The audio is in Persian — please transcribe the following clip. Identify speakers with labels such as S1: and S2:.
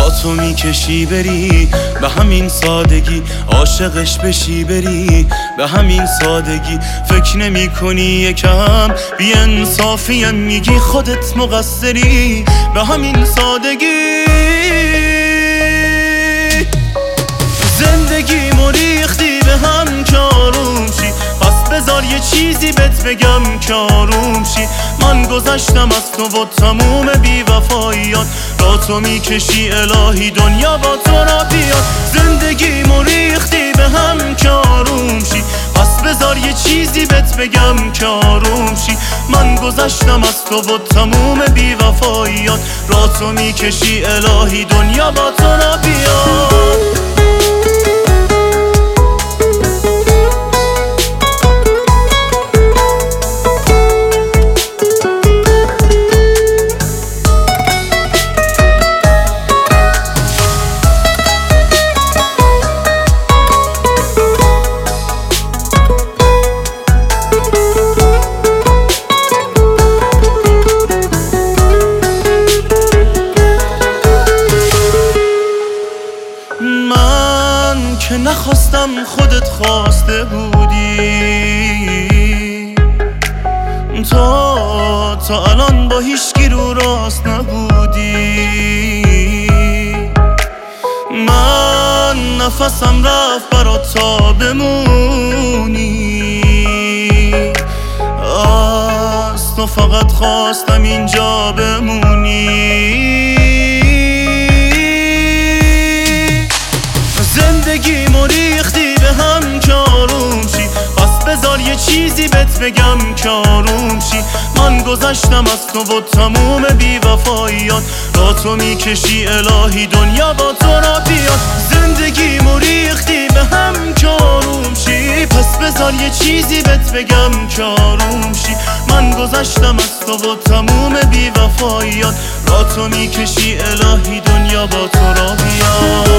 S1: با تو میکشی بری به همین سادگی، عاشقش بشی بری به همین سادگی. فکر نمی کنی یکم بی انصافیم، میگی خودت مقصری به همین سادگی. زندگی مریختی به هم که آروم شی، پس بذار یه چیزی بهت بگم که آروم شی. من گذشتم از تو و تموم بی‌وفاییات، را تو میکشی الهی دنیا با تو را بیاد. زندگی مریختی به هم که آروم شی، پس بذار یه چیزی بهت بگم که آروم شی. من گذشتم از تو و تموم بی‌وفاییات، را تو میکشی الهی دنیا با تو را بیاد. من که نخواستم خودت خواسته بودی، تا الان با هیچکی رو راست نبودی. من نفسم رفت برات تا بمونی، از تو فقط خواستم اینجا بمونی. زندگی مریختی به هم که آروم شی، پس بذار یه چیزی بهت بگم که آروم شی. من گذشتم از تو و تموم بی‌وفاییات، را تو میکشی الهی دنیا با تو را بیاد. زندگی مریختی به هم که آروم شی، پس بذار یه چیزی بهت بگم که آروم شی. من گذشتم از تو و تموم بی‌وفاییات، را تو میکشی الهی دنیا با تو را بیاد.